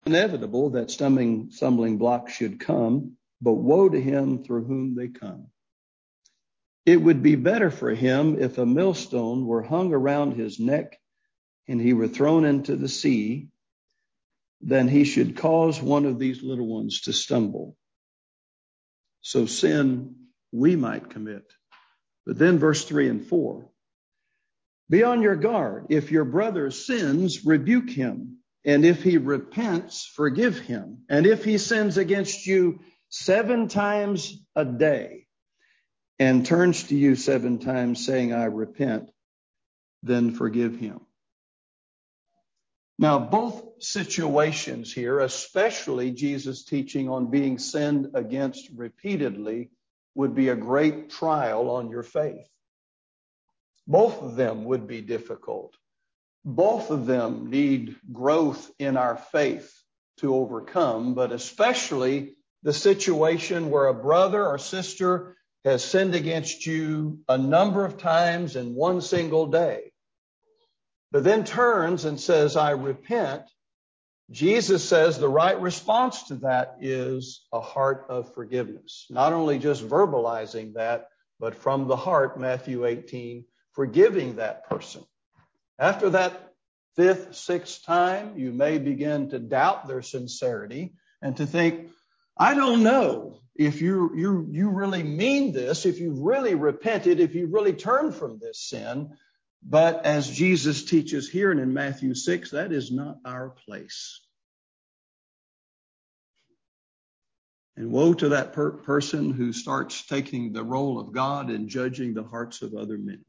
inevitable that stumbling blocks should come, but woe to him through whom they come. It would be better for him if a millstone were hung around his neck and he were thrown into the sea, than he should cause one of these little ones to stumble. So sin we might commit. But then verse 3 and 4. Be on your guard. If your brother sins, rebuke him. And if he repents, forgive him. And if he sins against you 7 times a day and turns to you 7 times saying, I repent, then forgive him. Now, both situations here, especially Jesus' teaching on being sinned against repeatedly, would be a great trial on your faith. Both of them would be difficult. Both of them need growth in our faith to overcome, but especially the situation where a brother or sister has sinned against you a number of times in one single day, but then turns and says, I repent. Jesus says the right response to that is a heart of forgiveness. Not only just verbalizing that, but from the heart, Matthew 18, forgiving that person. After that 5th, 6th time, you may begin to doubt their sincerity and to think, I don't know if you really mean this, if you've really repented, if you've really turned from this sin. But as Jesus teaches here and in Matthew 6, that is not our place. And woe to that person who starts taking the role of God and judging the hearts of other men.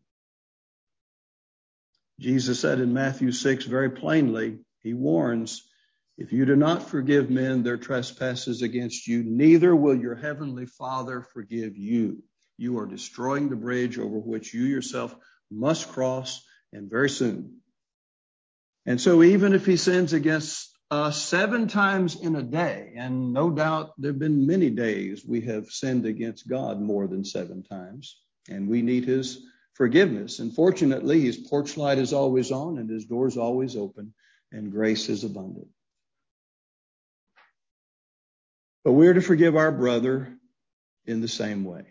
Jesus said in Matthew 6 very plainly, he warns, if you do not forgive men their trespasses against you, neither will your heavenly Father forgive you. You are destroying the bridge over which you yourself must cross, and very soon. And so even if he sins against us 7 times in a day, and no doubt there have been many days we have sinned against God more than 7 times, and we need his forgiveness. And fortunately, his porch light is always on and his door is always open, and grace is abundant. But we're to forgive our brother in the same way.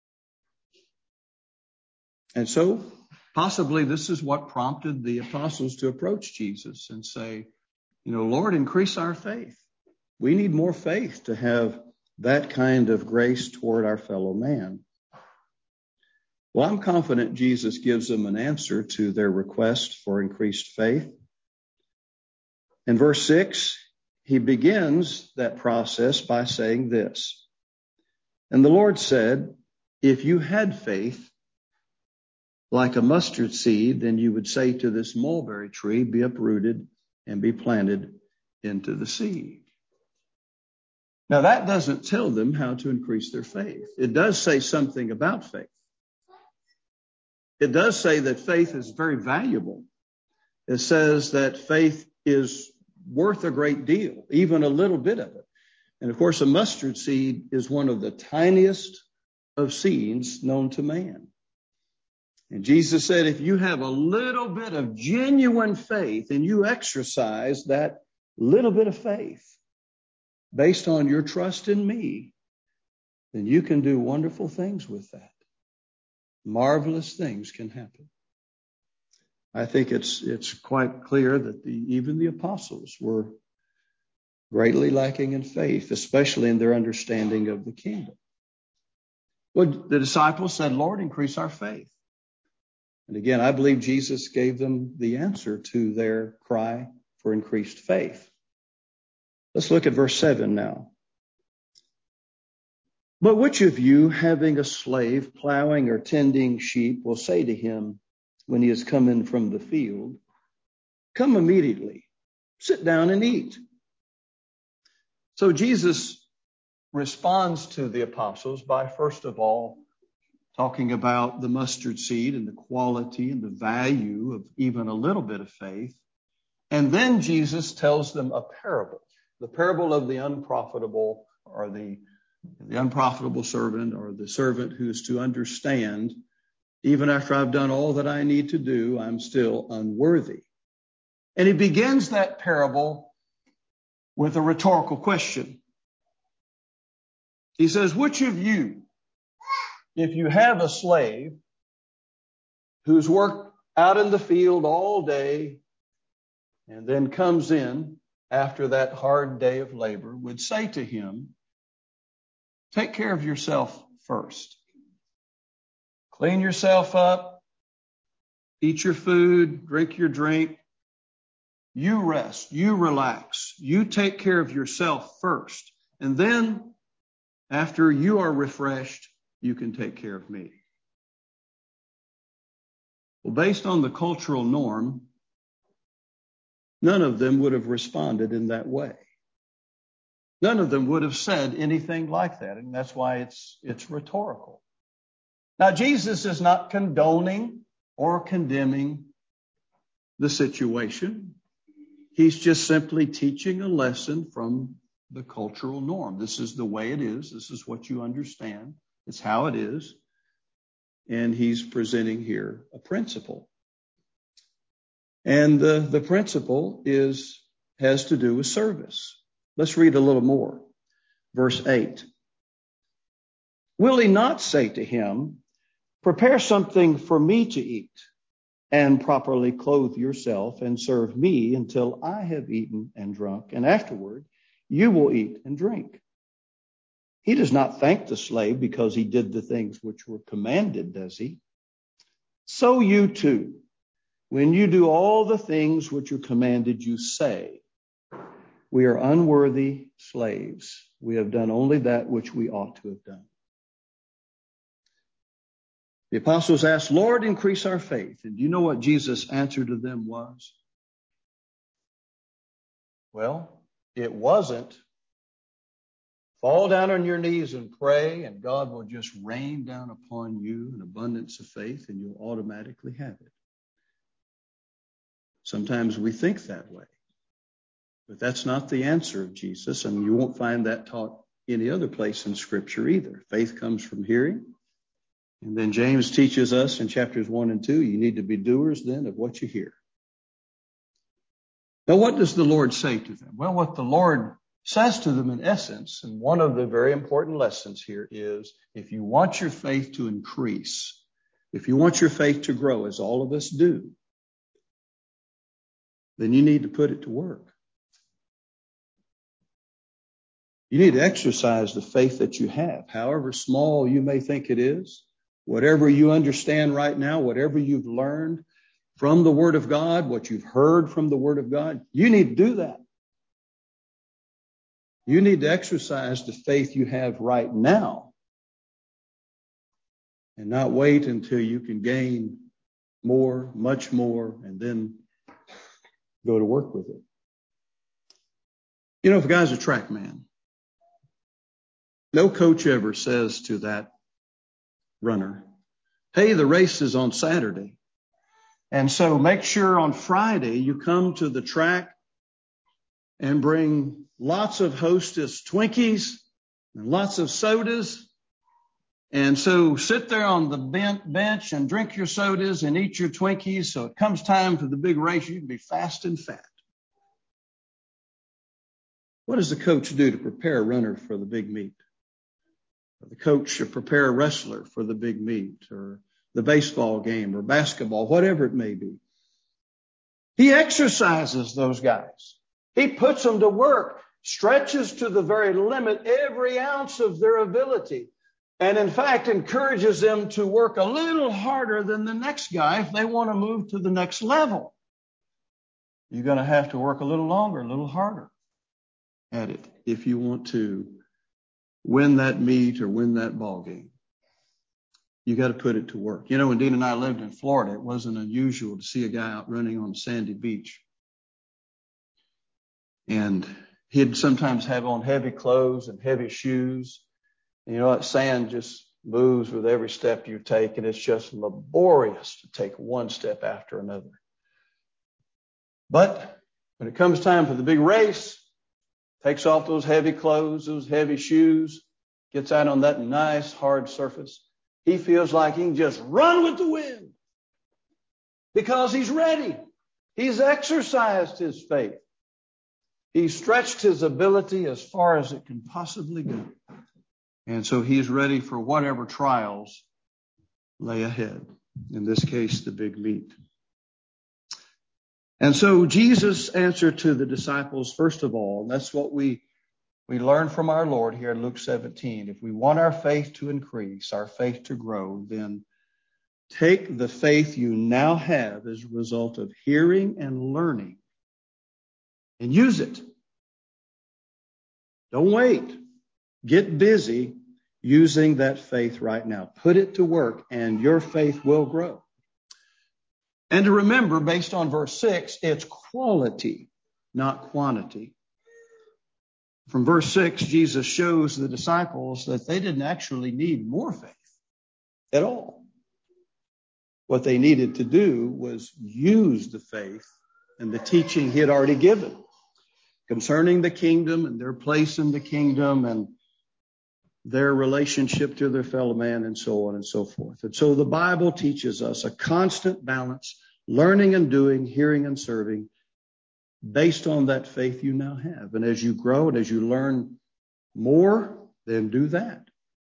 And so possibly this is what prompted the apostles to approach Jesus and say, Lord, increase our faith. We need more faith to have that kind of grace toward our fellow man. Well, I'm confident Jesus gives them an answer to their request for increased faith. In verse 6, he begins that process by saying this. And the Lord said, if you had faith like a mustard seed, then you would say to this mulberry tree, be uprooted and be planted into the sea. Now, that doesn't tell them how to increase their faith. It does say something about faith. It does say that faith is very valuable. It says that faith is worth a great deal, even a little bit of it. And of course, a mustard seed is one of the tiniest of seeds known to man. And Jesus said, if you have a little bit of genuine faith and you exercise that little bit of faith based on your trust in me, then you can do wonderful things with that. Marvelous things can happen. I think it's quite clear that even the apostles were greatly lacking in faith, especially in their understanding of the kingdom. Well, the disciples said, Lord, increase our faith. And again, I believe Jesus gave them the answer to their cry for increased faith. Let's look at verse 7 now. But which of you, having a slave plowing or tending sheep, will say to him when he has come in from the field, come immediately, sit down and eat? So Jesus responds to the apostles by, first of all, talking about the mustard seed and the quality and the value of even a little bit of faith. And then Jesus tells them a parable, the parable of the unprofitable or the unprofitable servant, or the servant who is to understand, even after I've done all that I need to do, I'm still unworthy. And he begins that parable with a rhetorical question. He says, which of you, if you have a slave who's worked out in the field all day and then comes in after that hard day of labor, would say to him, take care of yourself first. Clean yourself up, eat your food, drink your drink. You rest, you relax, you take care of yourself first. And then after you are refreshed, you can take care of me. Well, based on the cultural norm, none of them would have responded in that way. None of them would have said anything like that. And that's why it's rhetorical. Now, Jesus is not condoning or condemning the situation. He's just simply teaching a lesson from the cultural norm. This is the way it is. This is what you understand. It's how it is. And he's presenting here a principle. And the principle has to do with service. Let's read a little more. Verse 8. Will he not say to him, prepare something for me to eat, and properly clothe yourself and serve me until I have eaten and drunk, and afterward you will eat and drink? He does not thank the slave because he did the things which were commanded, does he? So you too, when you do all the things which are commanded, you say, we are unworthy slaves. We have done only that which we ought to have done. The apostles asked, Lord, increase our faith. And do you know what Jesus' answer to them was? Well, it wasn't fall down on your knees and pray, and God will just rain down upon you an abundance of faith, and you'll automatically have it. Sometimes we think that way. But that's not the answer of Jesus, and you won't find that taught any other place in Scripture either. Faith comes from hearing. And then James teaches us in chapters 1 and 2, you need to be doers then of what you hear. Now, what does the Lord say to them? Well, what the Lord says to them in essence, and one of the very important lessons here is, if you want your faith to increase, if you want your faith to grow, as all of us do, then you need to put it to work. You need to exercise the faith that you have, however small you may think it is. Whatever you understand right now, whatever you've learned from the Word of God, what you've heard from the Word of God, you need to do that. You need to exercise the faith you have right now and not wait until you can gain more, much more, and then go to work with it. You know, if a guy's a track man, no coach ever says to that runner, hey, the race is on Saturday, and so make sure on Friday you come to the track and bring lots of Hostess Twinkies and lots of sodas. And so sit there on the bench and drink your sodas and eat your Twinkies. So it comes time for the big race, you can be fast and fat. What does the coach do to prepare a runner for the big meet? The coach should prepare a wrestler for the big meet, or the baseball game, or basketball, whatever it may be. He exercises those guys. He puts them to work, stretches to the very limit every ounce of their ability, and in fact encourages them to work a little harder than the next guy if they want to move to the next level. You're going to have to work a little longer, a little harder at it if you want to win that meet or win that ball game. You got to put it to work. You know, when Dean and I lived in Florida, it wasn't unusual to see a guy out running on a sandy beach. And he'd sometimes have on heavy clothes and heavy shoes. And you know what? Sand just moves with every step you take, and it's just laborious to take one step after another. But when it comes time for the big race, takes off those heavy clothes, those heavy shoes, gets out on that nice hard surface. He feels like he can just run with the wind because he's ready. He's exercised his faith. He stretched his ability as far as it can possibly go. And so he's ready for whatever trials lay ahead. In this case, the big meat. And so Jesus answered to the disciples, first of all, and that's what we learn from our Lord here in Luke 17. If we want our faith to increase, our faith to grow, then take the faith you now have as a result of hearing and learning and use it. Don't wait. Get busy using that faith right now. Put it to work and your faith will grow. And to remember, based on verse 6, it's quality, not quantity. From verse 6, Jesus shows the disciples that they didn't actually need more faith at all. What they needed to do was use the faith and the teaching he had already given concerning the kingdom and their place in the kingdom and their relationship to their fellow man and so on and so forth. And so the Bible teaches us a constant balance, learning and doing, hearing and serving, based on that faith you now have. And as you grow and as you learn more, then do that.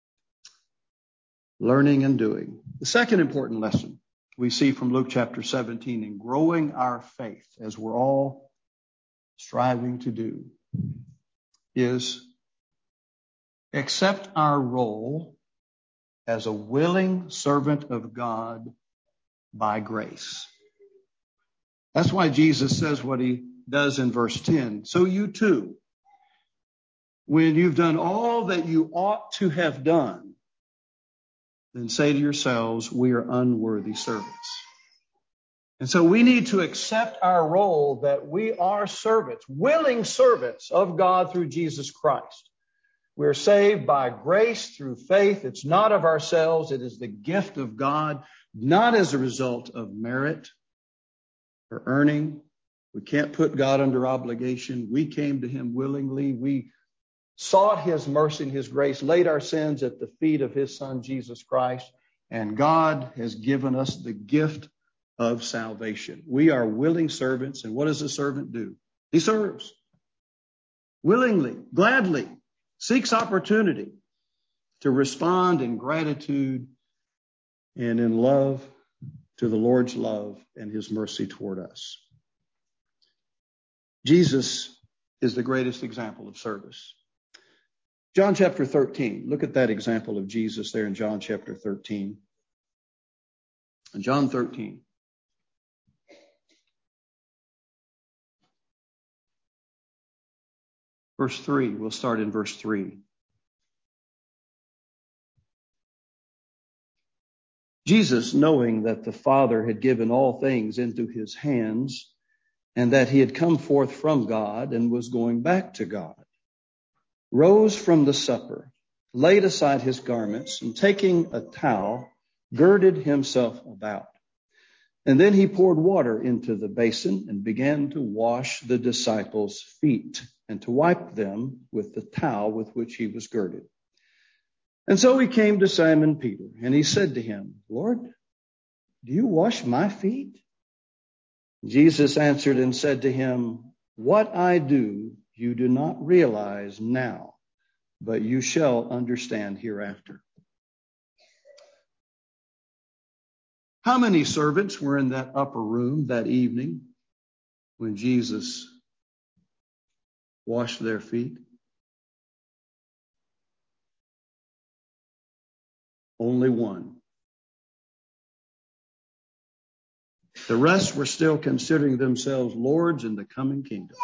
Learning and doing. The second important lesson we see from Luke chapter 17 in growing our faith, as we're all striving to do, is accept our role as a willing servant of God by grace. That's why Jesus says what he does in verse 10. So you too, when you've done all that you ought to have done, then say to yourselves, we are unworthy servants. And so we need to accept our role that we are servants, willing servants of God through Jesus Christ. We're saved by grace through faith. It's not of ourselves. It is the gift of God, not as a result of merit or earning. We can't put God under obligation. We came to him willingly. We sought his mercy and his grace, laid our sins at the feet of his Son, Jesus Christ, and God has given us the gift of salvation. We are willing servants, and what does a servant do? He serves willingly, gladly, seeks opportunity to respond in gratitude and in love to the Lord's love and his mercy toward us. Jesus is the greatest example of service. John chapter 13, look at that example of Jesus there in John chapter 13. In John 13. Verse 3, we'll start in verse 3. Jesus, knowing that the Father had given all things into his hands, and that he had come forth from God and was going back to God, rose from the supper, laid aside his garments, and taking a towel, girded himself about. And then he poured water into the basin and began to wash the disciples' feet and to wipe them with the towel with which he was girded. And so he came to Simon Peter, and he said to him, Lord, do you wash my feet? Jesus answered and said to him, what I do you do not realize now, but you shall understand hereafter. How many servants were in that upper room that evening when Jesus washed their feet? Only one. The rest were still considering themselves lords in the coming kingdom.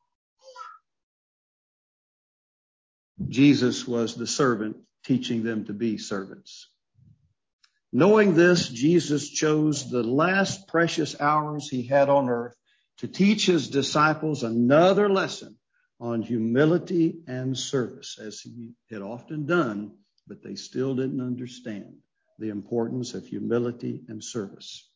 Jesus was the servant teaching them to be servants. Knowing this, Jesus chose the last precious hours he had on earth to teach his disciples another lesson on humility and service, as he had often done, but they still didn't understand the importance of humility and service.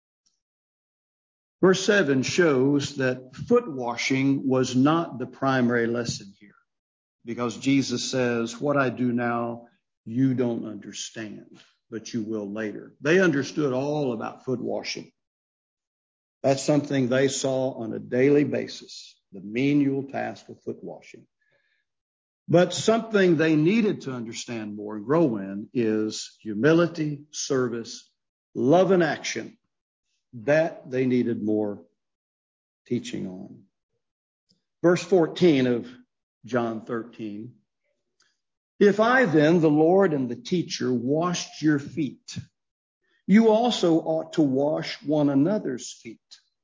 Verse 7 shows that foot washing was not the primary lesson here, because Jesus says, what I do now, you don't understand, but you will later. They understood all about foot washing. That's something they saw on a daily basis. the menial task of foot washing. But something they needed to understand more and grow in is humility, service, love, and action. That they needed more teaching on. Verse 14 of John 13. If I then, the Lord and the teacher, washed your feet, you also ought to wash one another's feet.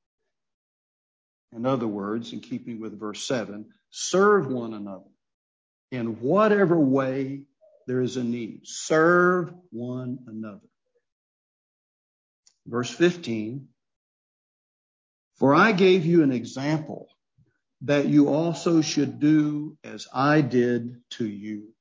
In other words, in keeping with verse 7, serve one another in whatever way there is a need. Serve one another. Verse 15, for I gave you an example that you also should do as I did to you.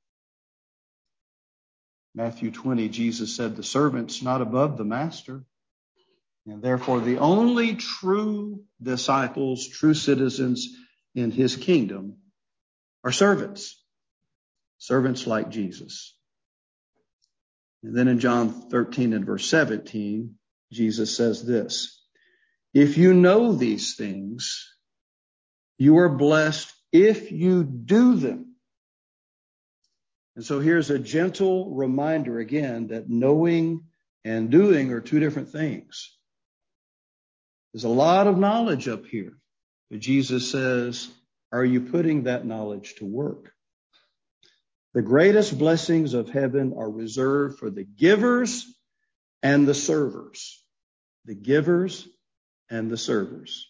Matthew 20, Jesus said, the servant's not above the master. And therefore, the only true disciples, true citizens in his kingdom are servants. Servants like Jesus. And then in John 13 and verse 17, Jesus says this, if you know these things, you are blessed if you do them. And so here's a gentle reminder again that knowing and doing are two different things. There's a lot of knowledge up here. But Jesus says, are you putting that knowledge to work? The greatest blessings of heaven are reserved for the givers and the servers. The givers and the servers.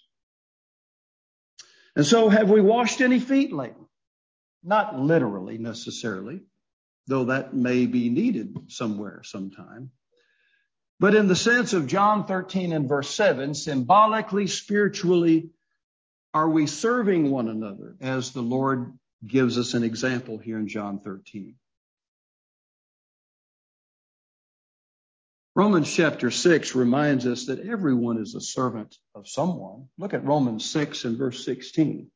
And so have we washed any feet lately? Not literally necessarily, though that may be needed somewhere sometime. But in the sense of John 13 and verse 7, symbolically, spiritually, are we serving one another as the Lord gives us an example here in John 13? Romans chapter 6 reminds us that everyone is a servant of someone. Look at Romans 6 and verse 16.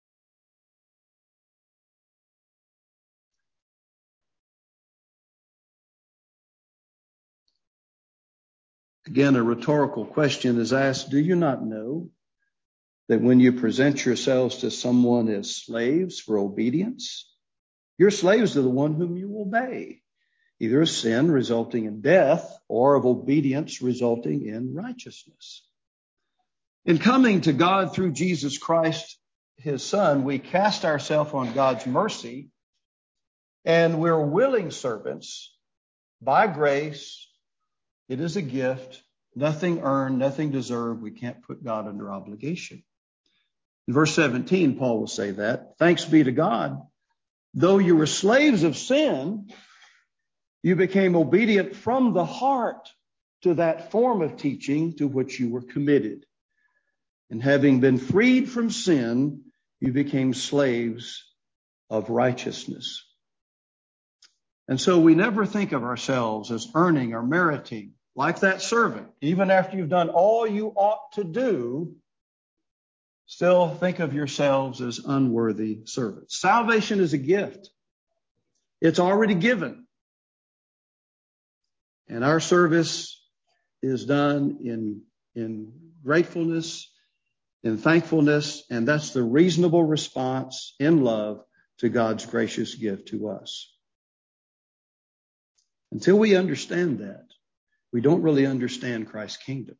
Again, a rhetorical question is asked, do you not know that when you present yourselves to someone as slaves for obedience, you're slaves to the one whom you obey, either of sin resulting in death or of obedience resulting in righteousness? In coming to God through Jesus Christ, his Son, we cast ourselves on God's mercy, and we're willing servants by grace. It is a gift, nothing earned, nothing deserved. We can't put God under obligation. In verse 17, Paul will say that, thanks be to God, though you were slaves of sin, you became obedient from the heart to that form of teaching to which you were committed. And having been freed from sin, you became slaves of righteousness. And so we never think of ourselves as earning or meriting like that servant. Even after you've done all you ought to do, still think of yourselves as unworthy servants. Salvation is a gift. It's already given. And our service is done in gratefulness, in thankfulness, and that's the reasonable response in love to God's gracious gift to us. Until we understand that, we don't really understand Christ's kingdom.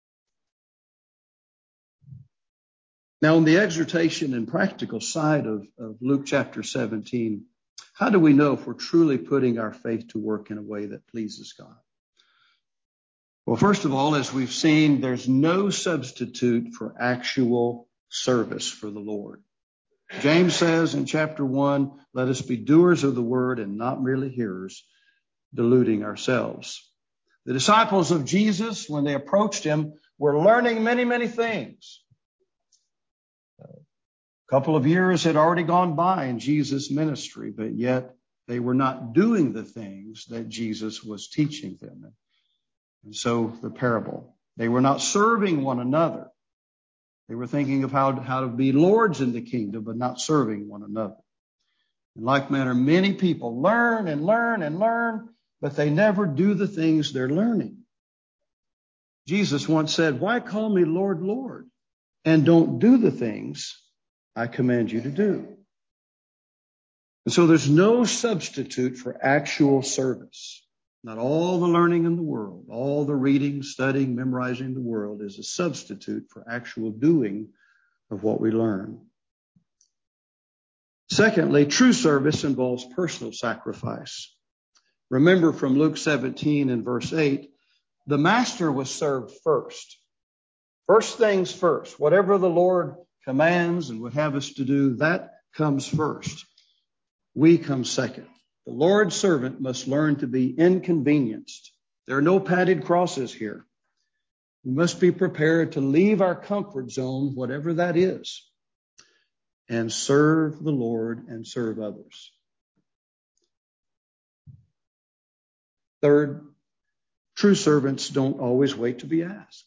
Now, on the exhortation and practical side of Luke chapter 17, how do we know if we're truly putting our faith to work in a way that pleases God? Well, first of all, as we've seen, there's no substitute for actual service for the Lord. James says in chapter 1, let us be doers of the word and not merely hearers, deluding ourselves. The disciples of Jesus, when they approached him, were learning many, many things. A couple of years had already gone by in Jesus' ministry, but yet they were not doing the things that Jesus was teaching them. And so the parable, they were not serving one another. They were thinking of how to be lords in the kingdom, but not serving one another. In like manner, many people learn and learn and learn, but they never do the things they're learning. Jesus once said, why call me Lord, Lord, and don't do the things I command you to do. And so there's no substitute for actual service. Not all the learning in the world, all the reading, studying, memorizing the world is a substitute for actual doing of what we learn. Secondly, true service involves personal sacrifice. Remember from Luke 17 and verse 8, the master was served first. First things first. Whatever the Lord commands and would have us to do, that comes first. We come second. The Lord's servant must learn to be inconvenienced. There are no padded crosses here. We must be prepared to leave our comfort zone, whatever that is, and serve the Lord and serve others. Third, true servants don't always wait to be asked.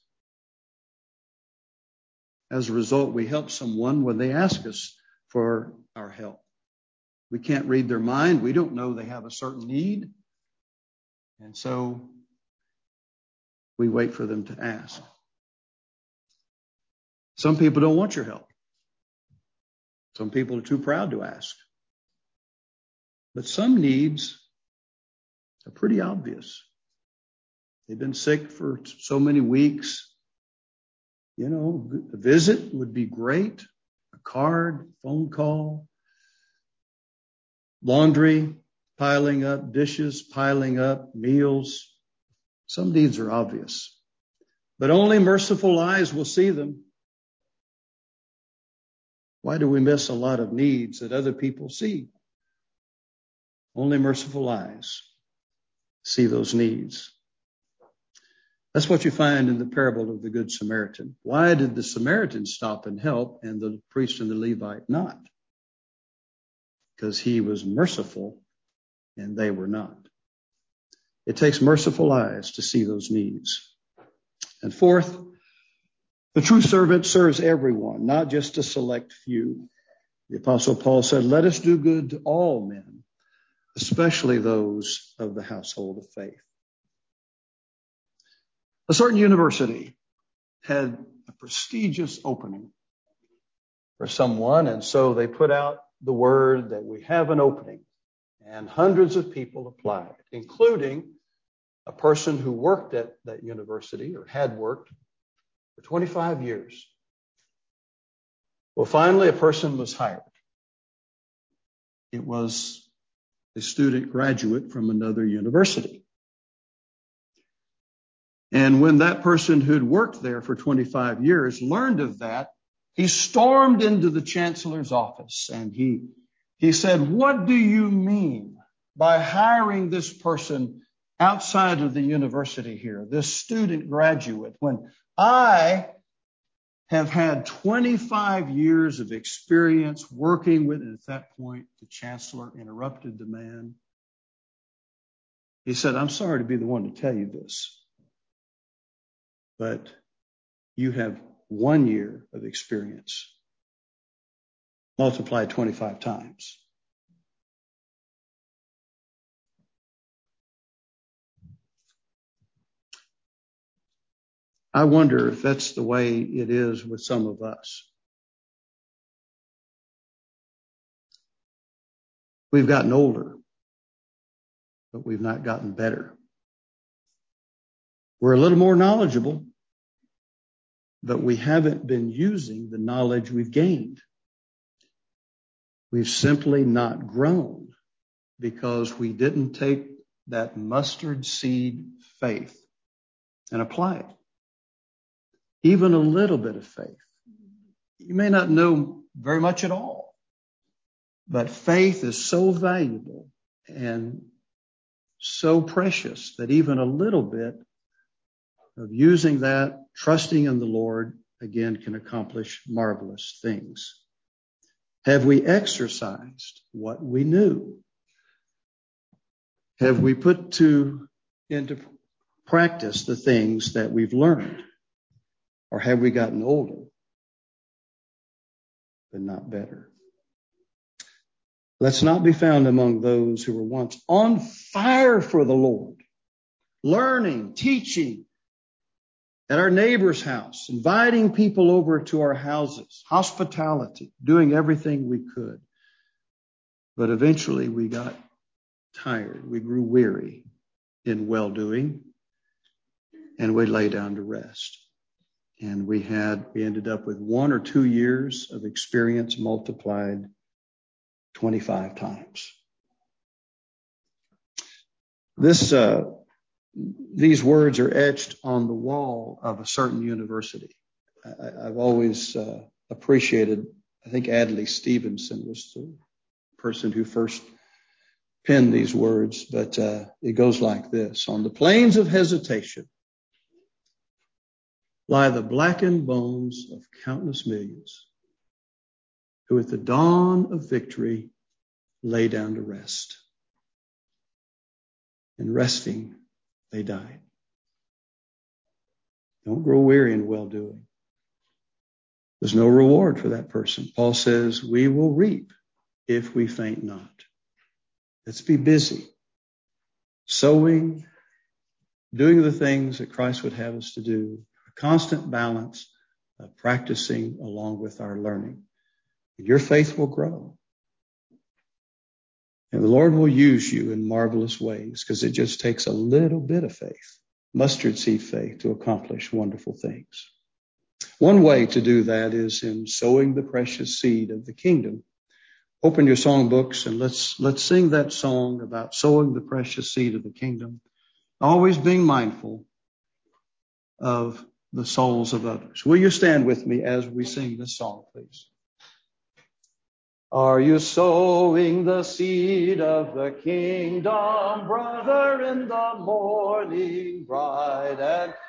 As a result, we help someone when they ask us for our help. We can't read their mind. We don't know they have a certain need. And so we wait for them to ask. Some people don't want your help. Some people are too proud to ask. But some needs are pretty obvious. They've been sick for so many weeks. You know, a visit would be great. A card, phone call, laundry piling up, dishes piling up, meals. Some needs are obvious. But only merciful eyes will see them. Why do we miss a lot of needs that other people see? Only merciful eyes see those needs. That's what you find in the parable of the Good Samaritan. Why did the Samaritan stop and help and the priest and the Levite not? Because he was merciful and they were not. It takes merciful eyes to see those needs. And fourth, the true servant serves everyone, not just a select few. The Apostle Paul said, let us do good to all men, especially those of the household of faith. A certain university had a prestigious opening for someone, and so they put out the word that we have an opening, and hundreds of people applied, including a person who worked at that university or had worked for 25 years. Well, finally, a person was hired. It was a student graduate from another university. And when that person who'd worked there for 25 years learned of that, he stormed into the chancellor's office and he said, what do you mean by hiring this person outside of the university here, this student graduate, when I have had 25 years of experience working with, and at that point, the chancellor interrupted the man. He said, I'm sorry to be the one to tell you this, but you have 1 year of experience multiplied 25 times. I wonder if that's the way it is with some of us. We've gotten older, but we've not gotten better. We're a little more knowledgeable, but we haven't been using the knowledge we've gained. We've simply not grown because we didn't take that mustard seed faith and apply it. Even a little bit of faith. You may not know very much at all, but faith is so valuable and so precious that even a little bit of using that, trusting in the Lord, again, can accomplish marvelous things. Have we exercised what we knew? Have we put into practice the things that we've learned? Or have we gotten older, but not better? Let's not be found among those who were once on fire for the Lord, learning, teaching, at our neighbor's house, inviting people over to our houses, hospitality, doing everything we could. But eventually we got tired. We grew weary in well-doing, and we lay down to rest. And we ended up with 1 or 2 years of experience multiplied 25 times. These words are etched on the wall of a certain university. I've always appreciated, I think Adlai Stevenson was the person who first penned these words, but it goes like this. On the plains of hesitation lie the blackened bones of countless millions who at the dawn of victory lay down to rest. And resting, they died. Don't grow weary in well-doing. There's no reward for that person. Paul says, we will reap if we faint not. Let's be busy, sowing, doing the things that Christ would have us to do, a constant balance of practicing along with our learning. And your faith will grow. And the Lord will use you in marvelous ways because it just takes a little bit of faith, mustard seed faith, to accomplish wonderful things. One way to do that is in sowing the precious seed of the kingdom. Open your songbooks and let's sing that song about sowing the precious seed of the kingdom, always being mindful of the souls of others. Will you stand with me as we sing this song, please? Are you sowing the seed of the kingdom, brother, in the morning bright, and